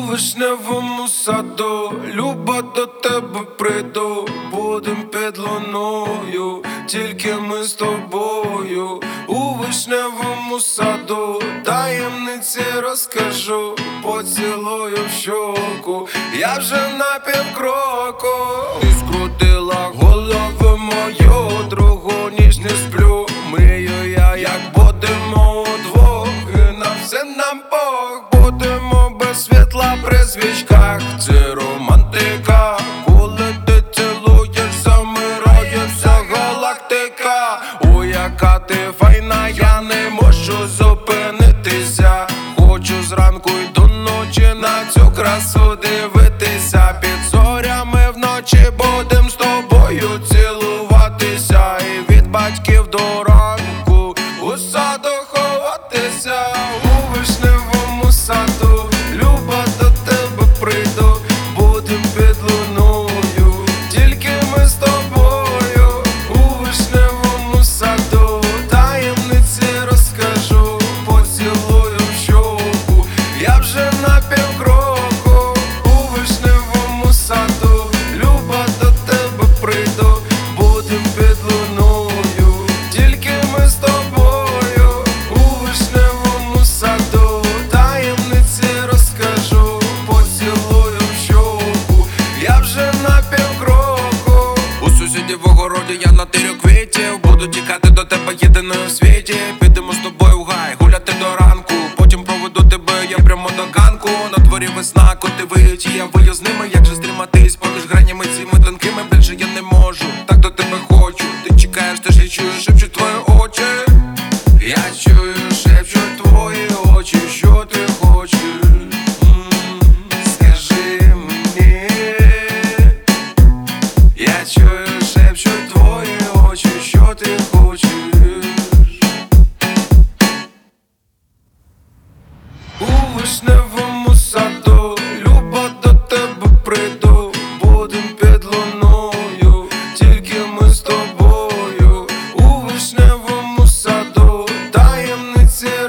вишневому саду, люба, до тебе прийду, будем під луною, тільки ми з тобою. У вишневому саду таємниці розкажу, поцілую в щоку, я вже на півкроку. Ти скрутила голову мою, другу ніч не сплю, мрію я, як будемо удвох, і на все нам Бог. Будемо без світла при свічках, це романтика. Коли ти цілуєш, замирає вся галактика. Ой, яка ти файна, я не можу зупинитися. Хочу зранку й до ночі на цю красу дивитися. Під зорями вночі будем з тобою цілуватися. І від батьків до ранку у саду ховатися. У вишневому саду, люба, до тебе прийду, будем під луною, тільки ми з тобою. У вишневому саду таємниці розкажу, поцілую в щоку, я вже на півкроку. У вишневому саду, люба, до тебе прийду, будем під луною, тільки ми з тобою. У вишневому саду таємниці розкажу, поцілую в щоку, я вже на півкроку. У сусідів в огороді я натирю квітів, буду тікати до тебе єдиною в світі. Підемо з тобою в гай, гуляти до ранку, потім проведу тебе я прямо до ганку. На дворі весна, коти виють, і я вию з ними. Як же стриматись поміж гранями цими тонкими? Більше я не можу, так до тебе хочу. Ти чекаєш, ти ж чуєш, шепчуть твої очі. Я чую, шепчуть твої очі, що ти хочеш. Скажи мені. Я чую, шепчуть твої очі, що ти хочеш. У вишневому саду, люба, до тебе прийду, будем під луною, тільки ми з тобою. У вишневому саду таємниці